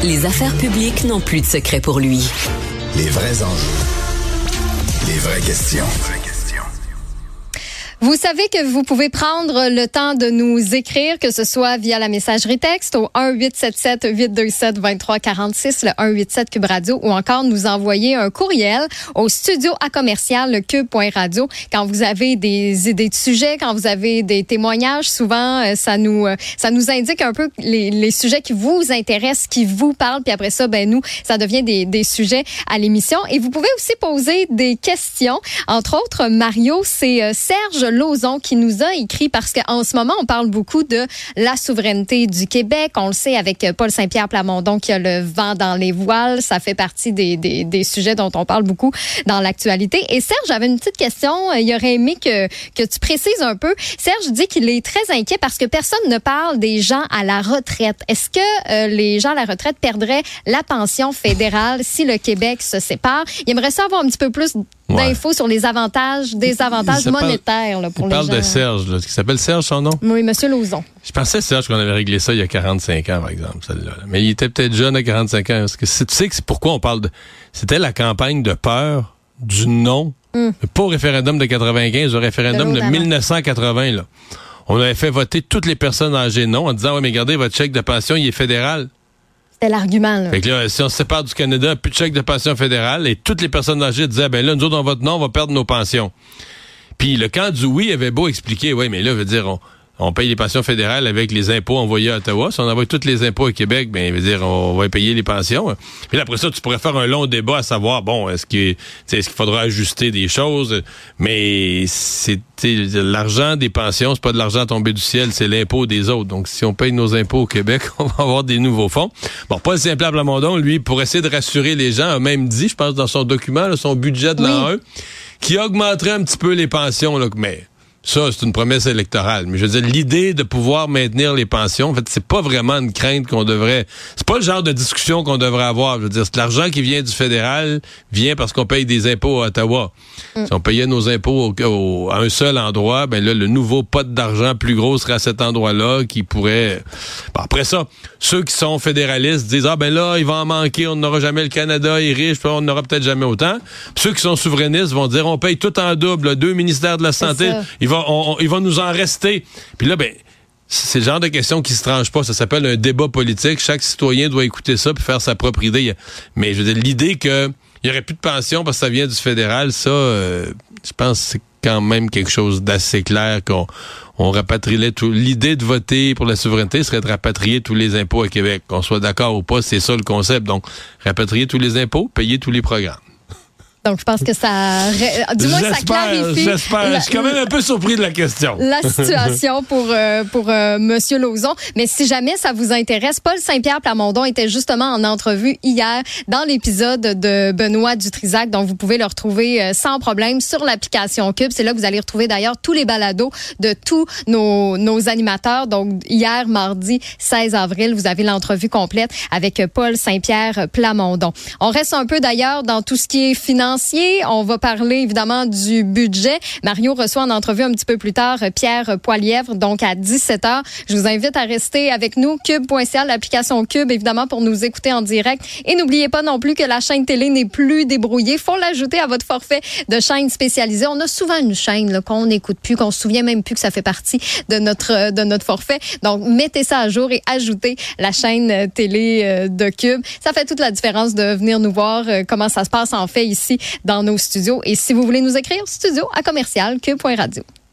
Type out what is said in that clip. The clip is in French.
Les affaires publiques n'ont plus de secret pour lui. Les vrais enjeux. Les vraies questions. Vous savez que vous pouvez prendre le temps de nous écrire, que ce soit via la messagerie texte au 1-877-827-2346, le 187 Cube Radio, ou encore nous envoyer un courriel au studio@commercial-cube.radio. Quand vous avez des idées de sujets, quand vous avez des témoignages, souvent ça nous indique un peu les sujets qui vous intéressent, qui vous parlent, puis après ça, nous, ça devient des sujets à l'émission. Et vous pouvez aussi poser des questions. Entre autres, Mario, c'est Serge Lauzon qui nous a écrit, parce qu'en ce moment, on parle beaucoup de la souveraineté du Québec. On le sait avec Paul Saint-Pierre Plamondon qui a le vent dans les voiles. Ça fait partie des sujets dont on parle beaucoup dans l'actualité. Et Serge, j'avais une petite question. Il aurait aimé que tu précises un peu. Serge dit qu'il est très inquiet parce que personne ne parle des gens à la retraite. Est-ce que les gens à la retraite perdraient la pension fédérale si le Québec se sépare? Il aimerait ça avoir un petit peu plus d'infos sur les avantages, désavantages monétaires là, pour les gens. Il parle de Serge, là, qui s'appelle Serge, son nom? Oui, M. Lauzon. Je pensais, Serge, qu'on avait réglé ça il y a 45 ans, par exemple, celle-là. Mais il était peut-être jeune à 45 ans. Parce que tu sais que c'est pourquoi on parle de... C'était la campagne de peur du non. Pas au référendum de 95, au référendum de 1980, là. On avait fait voter toutes les personnes âgées non, en disant, mais regardez, votre chèque de pension, il est fédéral. C'était l'argument, là. Fait que là, si on se sépare du Canada, plus de chèque de pension fédérale, et toutes les personnes âgées disaient, là, nous autres, on vote non, on va perdre nos pensions. Puis le camp du oui avait beau expliquer, mais là, veut dire, on paye les pensions fédérales avec les impôts envoyés à Ottawa. Si on envoie tous les impôts au Québec, veut dire, on va payer les pensions. Puis là, après ça, tu pourrais faire un long débat à savoir, est-ce qu'il faudra ajuster des choses? Mais c'est l'argent des pensions, c'est pas de l'argent tombé du ciel, c'est l'impôt des autres. Donc, si on paye nos impôts au Québec, on va avoir des nouveaux fonds. Bon, Paul Saint-Pierre Plamondon, lui, pour essayer de rassurer les gens, a même dit, je pense, dans son document, là, son budget de l'an 1, qui augmenterait un petit peu les pensions, là, mais ça, c'est une promesse électorale. Mais je veux dire, l'idée de pouvoir maintenir les pensions, en fait, c'est pas vraiment une crainte qu'on devrait... C'est pas le genre de discussion qu'on devrait avoir. Je veux dire, c'est l'argent qui vient du fédéral vient parce qu'on paye des impôts à Ottawa. Si on payait nos impôts à un seul endroit, là, le nouveau pot d'argent plus gros serait à cet endroit-là qui pourrait... Bon, après ça, ceux qui sont fédéralistes disent, là, il va en manquer, on n'aura jamais le Canada est riche, on n'aura peut-être jamais autant. Puis ceux qui sont souverainistes vont dire, on paye tout en double, là, 2 ministères de la Santé, il va nous en rester. Puis là, c'est le genre de question qui se tranche pas. Ça s'appelle un débat politique. Chaque citoyen doit écouter ça puis faire sa propre idée. Mais je veux dire, l'idée qu'il y aurait plus de pension parce que ça vient du fédéral, ça, je pense que c'est quand même quelque chose d'assez clair qu'on rapatrierait tout. L'idée de voter pour la souveraineté serait de rapatrier tous les impôts à Québec. Qu'on soit d'accord ou pas, c'est ça le concept. Donc, rapatrier tous les impôts, payer tous les programmes. Donc, je pense que ça... Du moins, ça clarifie... J'espère. Je suis quand même un peu surpris de la question. La situation pour M. Lauzon. Mais si jamais ça vous intéresse, Paul Saint-Pierre Plamondon était justement en entrevue hier dans l'épisode de Benoît Dutrisac. Donc, vous pouvez le retrouver sans problème sur l'application Cube. C'est là que vous allez retrouver d'ailleurs tous les balados de tous nos animateurs. Donc, hier, mardi 16 avril, vous avez l'entrevue complète avec Paul Saint-Pierre Plamondon. On reste un peu d'ailleurs dans tout ce qui est financier. On va parler évidemment du budget. Mario reçoit en entrevue un petit peu plus tard Pierre Poilièvre, donc à 17h. Je vous invite à rester avec nous, cube.ca, l'application Cube, évidemment, pour nous écouter en direct. Et n'oubliez pas non plus que la chaîne télé n'est plus débrouillée. Faut l'ajouter à votre forfait de chaîne spécialisée. On a souvent une chaîne là, qu'on n'écoute plus, qu'on se souvient même plus que ça fait partie de notre forfait. Donc, mettez ça à jour et ajoutez la chaîne télé de Cube. Ça fait toute la différence de venir nous voir comment ça se passe en fait ici dans nos studios. Et si vous voulez nous écrire, studio@commercial-cube.radio.